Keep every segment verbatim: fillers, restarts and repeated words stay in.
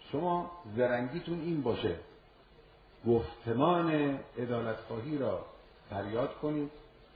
شما زرنگیتون این باشه گفتمان عدالتخواهی را فریاد کنید،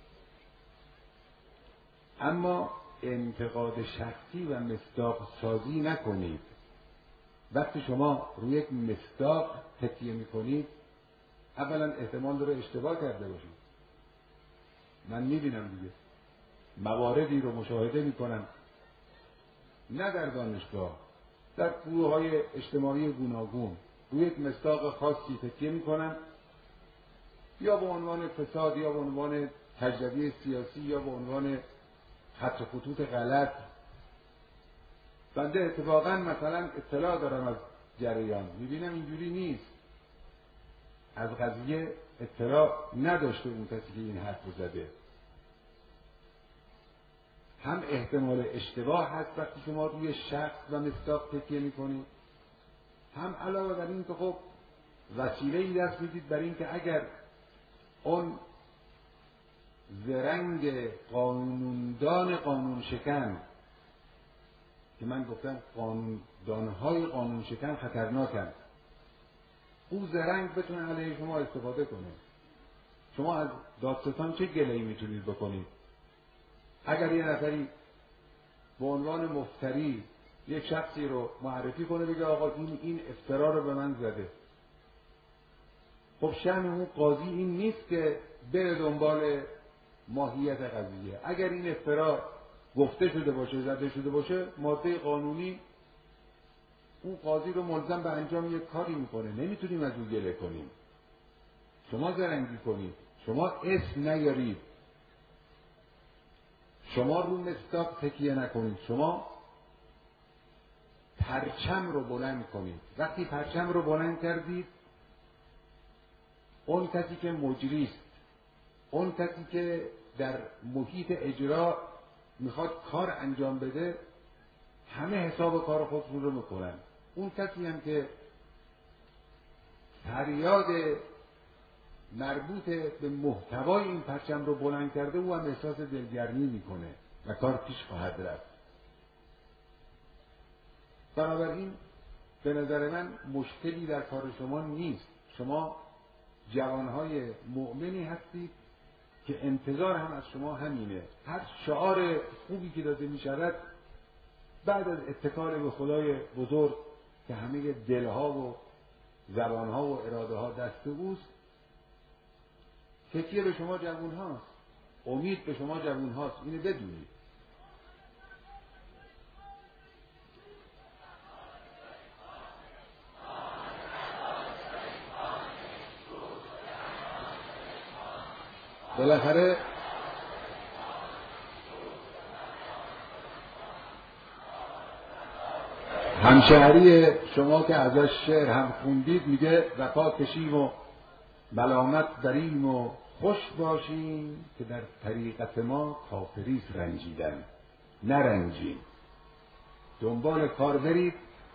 اما انتقاد شخصی و مصداق سازی نکنید. وقتی شما روی یک مصداق تکیه میکنید، اولا احتمال داره اشتباه کرده باشید. من میبینم دیگه مواردی رو مشاهده میکنم، نه در دانشگاه، در گروه های اجتماعی گوناگون روی یک مصداق خاصی تکیه میکنن، یا به عنوان فساد، یا به عنوان تجربه سیاسی، یا به عنوان خط و خطوط غلط. بنده اتفاقا مثلا اطلاع دارم از جریان، میبینم اینجوری نیست، از قضیه اطلاع نداشته اون کسی که این حرف رو زده. هم احتمال اشتباه هست وقتی شما روی شخص و مصداق تکیه میکنید، هم علاوه بر این که خب وسیله‌ای دست میدید برای این که اگر اون زرنگ قانوندان قانون شکن، که من گفتم قانوندانهای قانون شکن خطرناکن، او زرنگ بتونه علیه شما استفاده کنه. شما از دادستان چه گله‌ای میتونید بکنید؟ اگر یه نفری به عنوان مفتری یک شخصی رو معرفی کنه بگه آقا این این افترا رو به من زده، خب شأن اون قاضی این نیست که بره دنبال ماهیت قضیه. اگر این افترا گفته شده باشه، زده شده باشه، ماده قانونی اون قاضی رو ملزم به انجام یک کاری میکنه، نمیتونیم از او گله کنیم. شما زرنگی کنید، شما اسم نیارید، شما رو مصداق تکیه نکنید، شما پرچم رو بلند کنید. وقتی پرچم رو بلند کردید، اون کسی که مجری است، اون کسی که در محیط اجرا میخواد کار انجام بده، همه حساب کار خودشون رو میکنن. اون کسی هم که فریاد مربوط به محتوای این پرچم رو بلند کرده، او هم احساس دلگرمی میکنه و کار پیش خواهد رفت. بنابراین به نظر من مشکلی در کار شما نیست. شما جوانهای مؤمنی هستید که انتظار هم از شما همینه. هر شعار خوبی که داده می شود بعد از اتکال به خدای بزرگ که همه دلها و زبانها و اراده ها دست اوست، تکیه به شما جوان هاست، امید به شما جوان هاست. اینو بدونید. بالاخره همشهری شما که ازش شعر هم خوندید میگه وفا کشیم و ملامت بریم و خوش باشیم که در طریقت ما کافریست رنجیدن. نرنجیم، دنبال کار برید.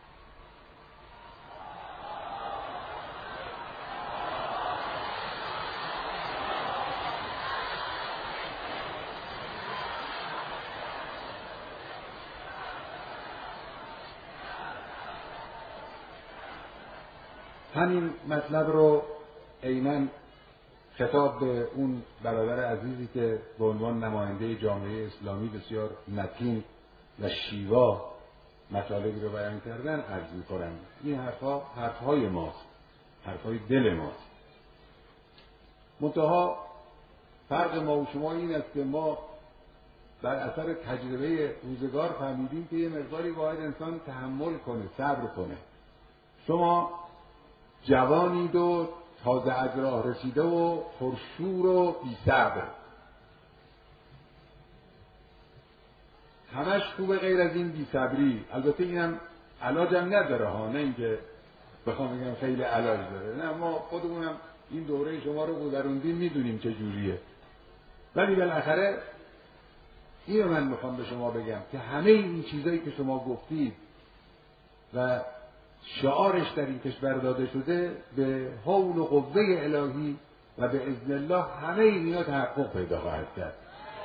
همین مطلب رو عیناً خطاب به اون برادر عزیزی که به عنوان نماینده جامعه اسلامی بسیار متین و شیوا مطالبی رو بیان کردن عرض می‌کنم. این حرفا حرفهای ماست، حرفهای دل ماست. منتها فرق ما و شما این است که ما در اثر تجربه روزگار فهمیدیم که یه مقداری باید انسان تحمل کنه، صبر کنه. شما جوانید و تازه از راه رسیده و پرشور و بی صبر، همش خوبه غیر از این بی صبری. البته اینم علاجم نداره ها، نه اینکه بخوام بگم خیلی علاج داره، نه، ما خودمونم این دوره شما رو گذروندیم، میدونیم چه جوریه. ولی بالاخره اینو من میخوام به شما بگم که همه این چیزایی که شما گفتید و شعارش در این کشور داده شده، به حول و قوه الهی و به اذن الله همه اینا تحقق پیدا خواهد کرد.